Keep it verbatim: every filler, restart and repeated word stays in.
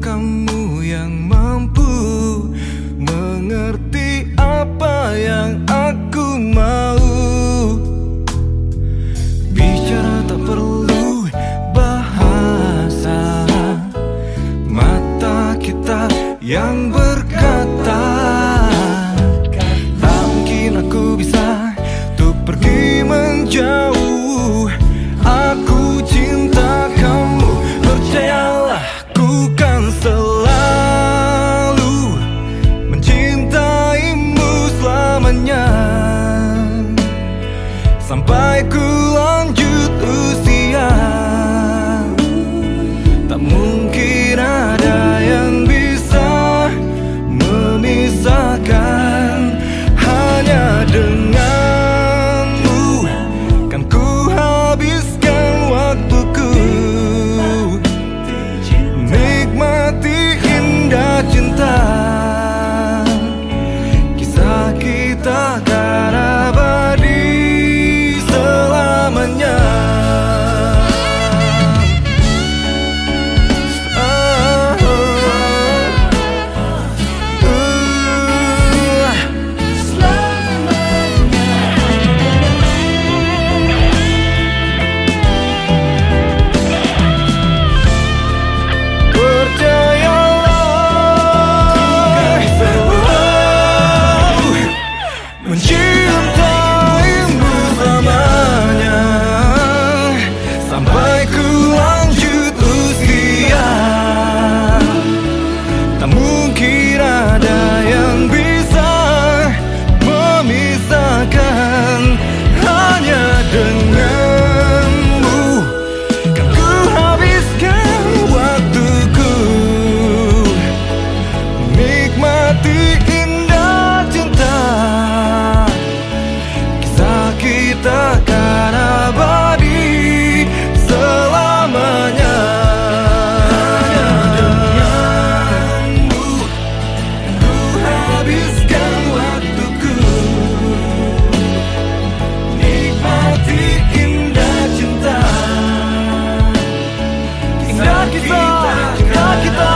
kamu yang mampu mengerti apa yang aku mau. Bicara tak perlu bahasa, mata kita yang berkata. Tak mungkin aku bisa untuk pergi menjauh. Aku cinta kamu, percayalah, ku kan selalu mencintaimu selamanya. Sampai ku lanjut usia, tak mungkin ada yang bisa memisahkan. Hanya denganmu kan ku habiskan waktuku, nikmati indah cinta. Kisah kita kan abadi selamanya. Mencintaimu selamanya, sampai ku lanjut usia. Tak mungkin ada yang bisa memisahkan. Hanya denganmu kan ku habiskan waktuku, nikmati indah cinta. Kita kan abadi selamanya. Hanya denganmu ku habiskan waktuku, nikmati indah cinta. Indah kita, indah kita.